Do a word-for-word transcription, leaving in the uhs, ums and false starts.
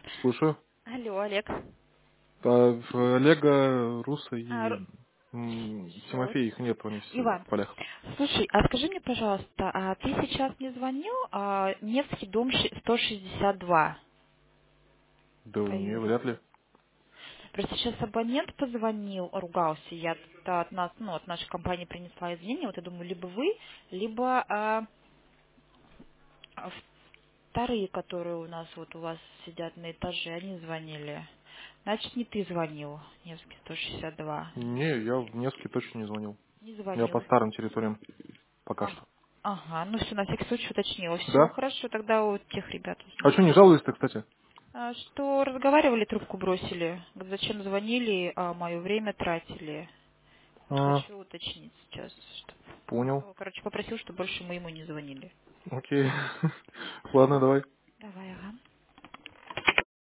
Слушаю. Алло, Олег. А, в Олега, Руса А, и Ру- м, вот. Тимофея, их нет, они все в Иван, полях. слушай, а скажи мне, пожалуйста, а ты сейчас мне звонил, а, Невский дом ши- сто шестьдесят два, Да не, проверить? вряд ли. Просто сейчас абонент позвонил, ругался, я тут от нас, ну, от нашей компании принесла извинения, вот я думаю, либо вы, либо а, а вторые, которые у нас вот у вас сидят на этаже, они звонили. Значит, не ты звонил, Невский сто шестьдесят два. Не, я в Невске точно не звонил. Не Я по звонил. старым территориям пока А, что. ага, ну все, на всякий случай уточнила. Все, Да? хорошо, тогда у тех ребят А что, узнаю. не жалуюсь-то, кстати? А, что разговаривали, трубку бросили. Говорят, зачем звонили, а мое время тратили. Вот А, хочу уточнить сейчас. Что... понял. Ну, короче, попросил, чтобы больше мы ему не звонили. Окей. Ладно, давай. Давай, ага.